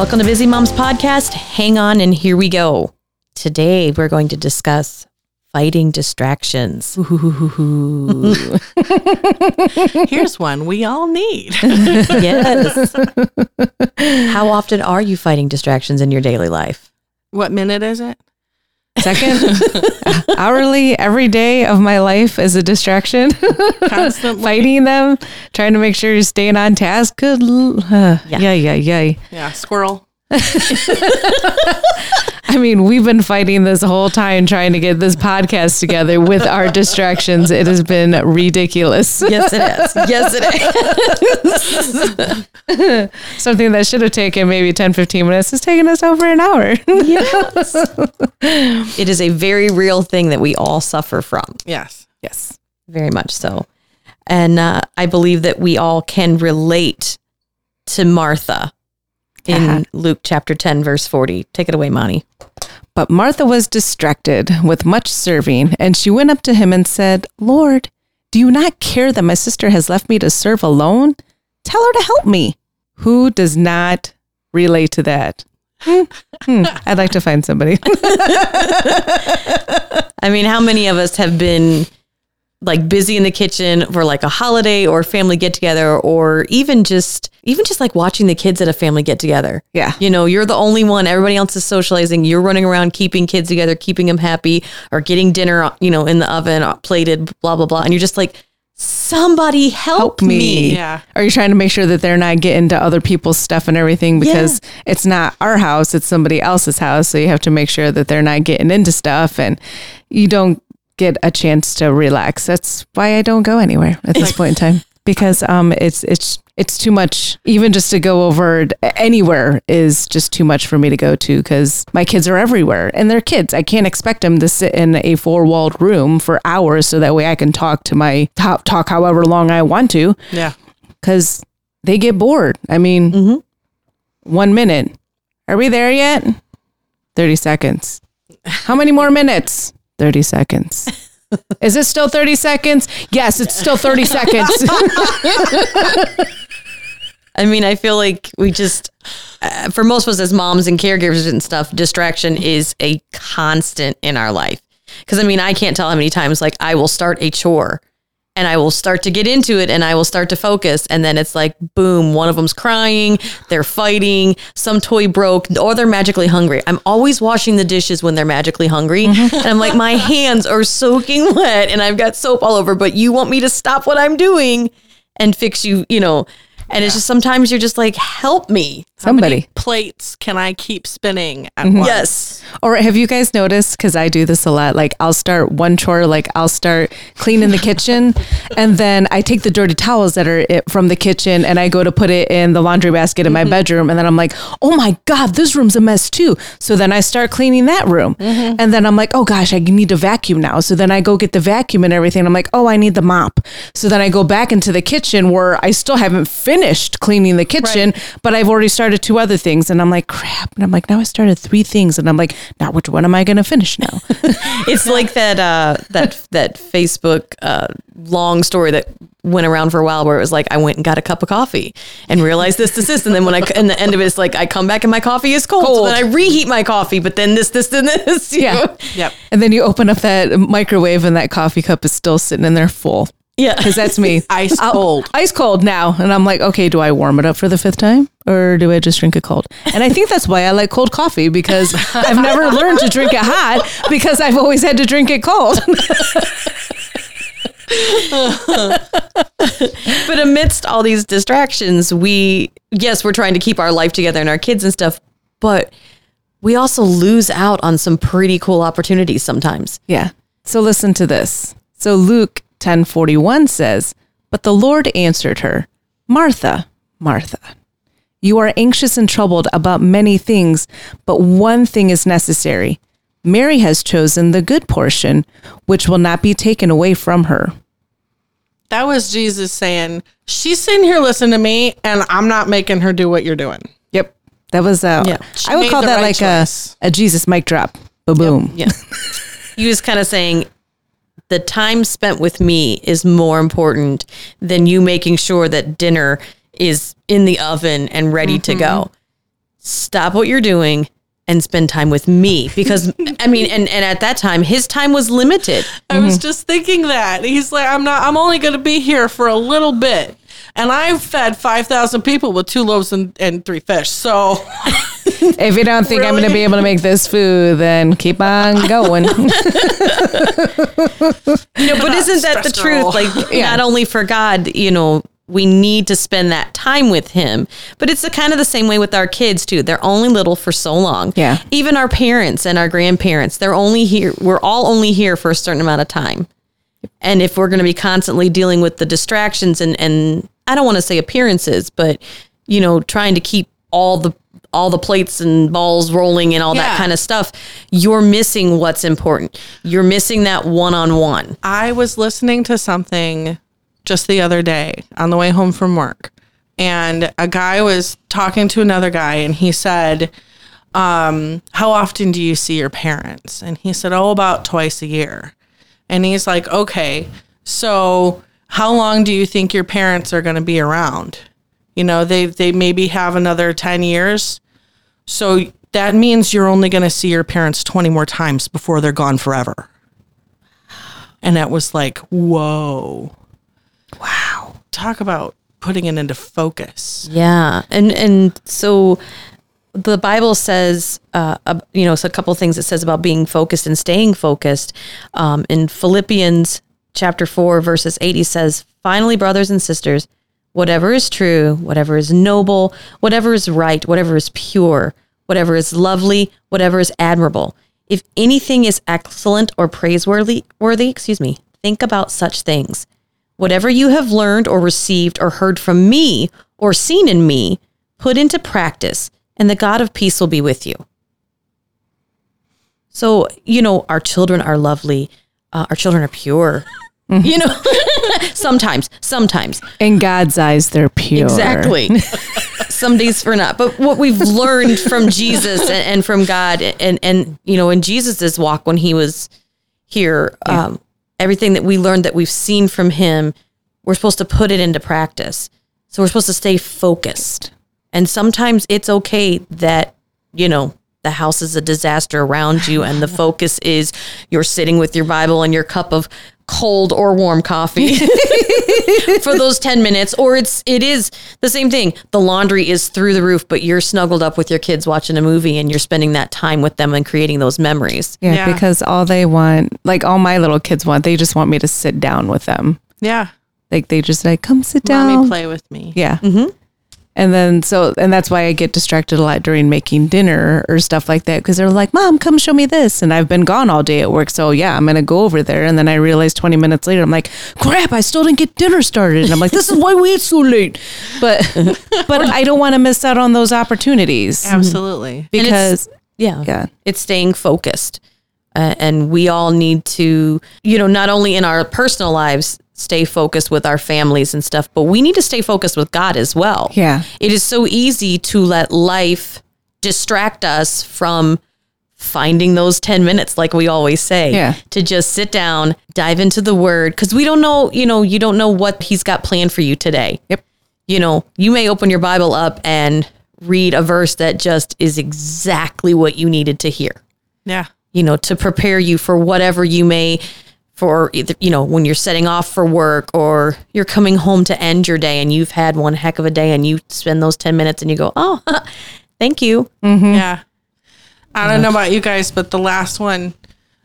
Welcome to Busy Moms Podcast. Hang on and here we go. Today we're going to discuss fighting distractions. Here's one we all need. Yes. How often are you fighting distractions in your daily life? What minute is it? Second, hourly, every day of my life is a distraction. Constantly. Fighting them, trying to make sure you're staying on task. Good. Yeah, squirrel. I mean, we've been fighting this whole time trying to get this podcast together with our distractions. It has been ridiculous. Yes, it is. Yes, it is. Something that should have taken maybe 10, 15 minutes is taking us over an hour. Yes. It is a very real thing that we all suffer from. Yes. Yes. Very much so. And I believe that we all can relate to Martha in Luke chapter 10, verse 40. Take it away, Monty. But Martha was distracted with much serving, and she went up to him and said, Lord, do you not care that my sister has left me to serve alone? Tell her to help me. Who does not relate to that? I'd like to find somebody. I mean, how many of us have been like busy in the kitchen for like a holiday or family get together, or even just like watching the kids at a family get together? Yeah. You know, you're the only one. Everybody else is socializing. You're running around keeping kids together, keeping them happy, or getting dinner, you know, in the oven, plated, blah, blah, blah. And you're just like, somebody help me. Yeah. Are you trying to make sure that they're not getting to other people's stuff and everything? Because it's not our house, it's somebody else's house. So you have to make sure that they're not getting into stuff and you don't get a chance to relax. That's why I don't go anywhere at this point in time, because it's too much. Even just to go over anywhere is just too much for me to go to, because my kids are everywhere and they're kids. I can't expect them to sit in a 4-walled room for hours so that way I can talk however long I want to. Yeah. Because they get bored. I mean, 1 minute. Are we there yet? 30 seconds. How many more minutes? 30 seconds. Is it still 30 seconds? Yes, it's still 30 seconds. I mean, I feel like we just, for most of us as moms and caregivers and stuff, distraction is a constant in our life. Because I mean, I can't tell how many times like I will start a chore and I will start to get into it and I will start to focus. And then it's like, boom, one of them's crying, they're fighting, some toy broke, or they're magically hungry. I'm always washing the dishes when they're magically hungry. And I'm like, my hands are soaking wet and I've got soap all over, but you want me to stop what I'm doing and fix you, you know. And it's just sometimes you're just like, help me. How many plates can I keep spinning at once? Yes. Or have you guys noticed, because I do this a lot, like I'll start one chore, like I'll start cleaning the kitchen and then I take the dirty towels that are from the kitchen and I go to put it in the laundry basket in my bedroom. And then I'm like, oh my God, this room's a mess too. So then I start cleaning that room. And then I'm like, oh gosh, I need to vacuum now. So then I go get the vacuum and everything. I'm like, oh, I need the mop. So then I go back into the kitchen where I still haven't finished cleaning the kitchen, but I've already started 2 other things. And I'm like, crap. And I'm like, now I started 3 things. And I'm like, now which one am I going to finish now? It's like that Facebook long story that went around for a while where it was like, I went and got a cup of coffee and realized this. And then when in the end of it, it's like, I come back and my coffee is cold. So then I reheat my coffee, but then this, and this. Yeah. Yep. And then you open up that microwave and that coffee cup is still sitting in there full. Yeah. Because that's me. Ice cold. Ice cold now. And I'm like, okay, do I warm it up for the 5th time or do I just drink it cold? And I think that's why I like cold coffee, because I've never learned to drink it hot because I've always had to drink it cold. But amidst all these distractions, we're trying to keep our life together and our kids and stuff, but we also lose out on some pretty cool opportunities sometimes. Yeah. So listen to this. So Luke 10:41 says, but the Lord answered her, Martha, Martha, you are anxious and troubled about many things, but one thing is necessary. Mary has chosen the good portion, which will not be taken away from her. That was Jesus saying, she's sitting here listening to me and I'm not making her do what you're doing. Yep. That was, I would call that like a Jesus mic drop. Ba-boom. Yep. Yeah. He was kind of saying, the time spent with me is more important than you making sure that dinner is in the oven and ready to go. stop what you're doing and spend time with me. Because I mean, and at that time, his time was limited. I was just thinking that. He's like, I'm only going to be here for a little bit. And I've fed 5,000 people with 2 loaves and 3 fish. So if you don't think I'm going to be able to make this food, then keep on going. But isn't that the truth? Like, not only for God, we need to spend that time with him, but it's kind of the same way with our kids too. They're only little for so long. Yeah. Even our parents and our grandparents, they're only here. We're all only here for a certain amount of time. And if we're going to be constantly dealing with the distractions and I don't want to say appearances, but trying to keep all the plates and balls rolling and all that kind of stuff, you're missing what's important. You're missing that one-on-one. I was listening to something just the other day on the way home from work, and a guy was talking to another guy, and he said, how often do you see your parents? And he said, about twice a year. And he's like, okay, so how long do you think your parents are going to be around? They maybe have another 10 years. So that means you're only going to see your parents 20 more times before they're gone forever. And that was like, whoa. Wow. Talk about putting it into focus. Yeah. And so the Bible says, so a couple of things it says about being focused and staying focused. In Philippians chapter 4, verses 80 says, finally, brothers and sisters, whatever is true, whatever is noble, whatever is right, whatever is pure, whatever is lovely, whatever is admirable. If anything is excellent or praiseworthy, think about such things. Whatever you have learned or received or heard from me or seen in me, put into practice, and the God of peace will be with you. So, our children are lovely. Our children are pure. Sometimes. In God's eyes, they're pure. Exactly. Some days for not. But what we've learned from Jesus and from God and in Jesus's walk when he was here, everything that we learned that we've seen from him, we're supposed to put it into practice. So we're supposed to stay focused. And sometimes it's okay that, the house is a disaster around you and the focus is you're sitting with your Bible and your cup of cold or warm coffee for those 10 minutes. Or it is the same thing. The laundry is through the roof, but you're snuggled up with your kids watching a movie and you're spending that time with them and creating those memories. Yeah. Because all they want, like all my little kids want, they just want me to sit down with them. Yeah. Like they just come sit down. Mommy, play with me. Yeah. Mm-hmm. And that's why I get distracted a lot during making dinner or stuff like that. Because they're like, Mom, come show me this. And I've been gone all day at work. So yeah, I'm going to go over there. And then I realize 20 minutes later, I'm like, crap, I still didn't get dinner started. And I'm like, this is why we ate so late. But I don't want to miss out on those opportunities. Absolutely. Because it's staying focused. And we all need to, not only in our personal lives, stay focused with our families and stuff, but we need to stay focused with God as well. Yeah. It is so easy to let life distract us from finding those 10 minutes, like we always say, to just sit down, dive into the word. Cause we don't know, you don't know what he's got planned for you today. Yep. You may open your Bible up and read a verse that just is exactly what you needed to hear. Yeah. To prepare you for whatever you may, for either, when you're setting off for work or you're coming home to end your day and you've had one heck of a day and you spend those 10 minutes and you go, oh, thank you. Mm-hmm. Yeah. I don't know about you guys, but the last one,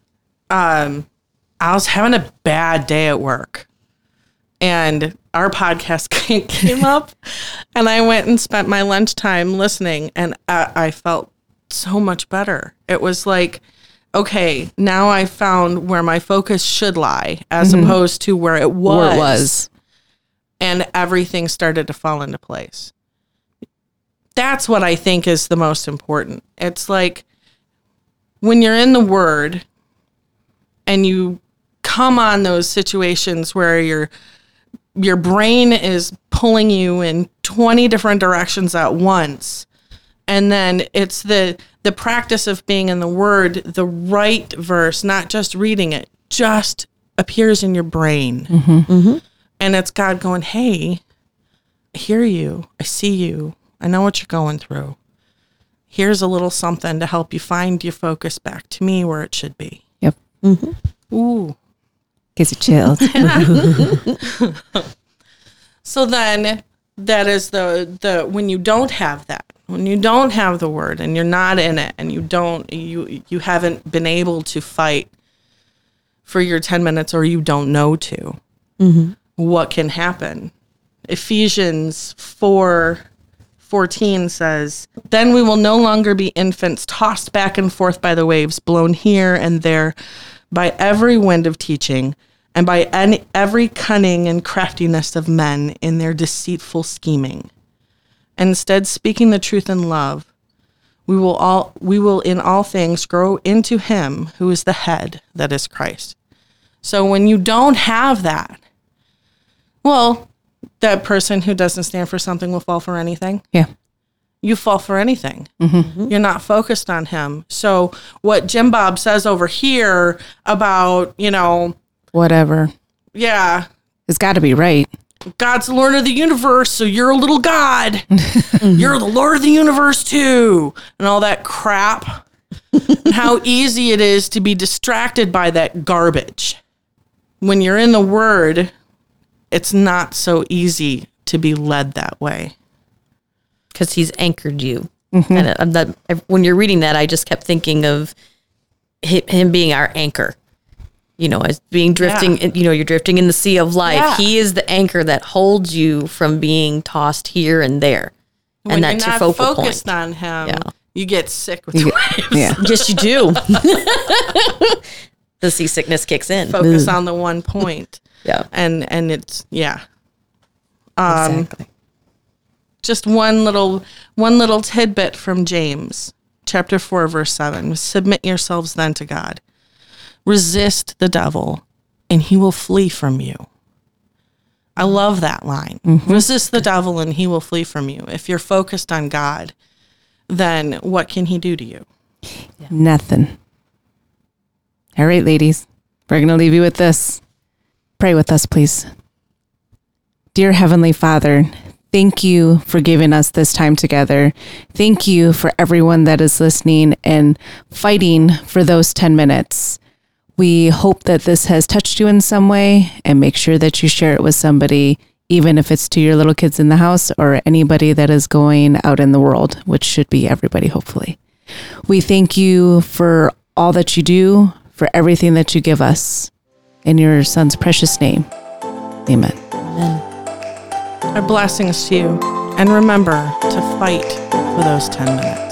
I was having a bad day at work and our podcast came up and I went and spent my lunchtime listening and I felt so much better. It was like, okay, now I found where my focus should lie as opposed to where it was. And everything started to fall into place. That's what I think is the most important. It's like when you're in the Word and you come on those situations where your brain is pulling you in 20 different directions at once. And then it's the practice of being in the Word, the right verse, not just reading it, just appears in your brain. Mm-hmm. Mm-hmm. And it's God going, hey, I hear you. I see you. I know what you're going through. here's a little something to help you find your focus back to me where it should be. Yep. Ooh. Gives you chills. So then that is the when you don't have that, when you don't have the word and you're not in it and you haven't been able to fight for your 10 minutes or you don't know to, what can happen? Ephesians 4:14 says, "Then we will no longer be infants tossed back and forth by the waves, blown here and there by every wind of teaching, and by every cunning and craftiness of men in their deceitful scheming. Instead, speaking the truth in love, we will in all things grow into him who is the head, that is Christ." So when you don't have that, well, that person who doesn't stand for something will fall for anything. Yeah. You fall for anything. You're not focused on him. So what Jim Bob says over here about, Whatever. yeah, It's got to be right. God's the Lord of the universe, so you're a little God. You're the Lord of the universe too. And all that crap. And how easy it is to be distracted by that garbage. When you're in the Word, it's not so easy to be led that way. Because he's anchored you. And when you're reading that, I just kept thinking of him being our anchor. As being drifting, you're drifting in the sea of life. Yeah. He is the anchor that holds you from being tossed here and there. When and that's you're your not focal focused point. on him, Yeah. you get sick with the waves. Yeah. Yes, you do. The seasickness kicks in. Focus on the one point. Yeah. And it's, yeah. Exactly. Just one little tidbit from James, chapter 4, verse 7. Submit yourselves then to God. Resist the devil, and he will flee from you. I love that line. Resist the devil, and he will flee from you. If you're focused on God, then what can he do to you? Nothing. All right, ladies, we're going to leave you with this. Pray with us, please. Dear Heavenly Father, thank you for giving us this time together. Thank you for everyone that is listening and fighting for those 10 minutes. We hope that this has touched you in some way, and make sure that you share it with somebody, even if it's to your little kids in the house or anybody that is going out in the world, which should be everybody, hopefully. We thank you for all that you do, for everything that you give us. In your Son's precious name, amen. Our blessings to you. And remember to fight for those 10 minutes.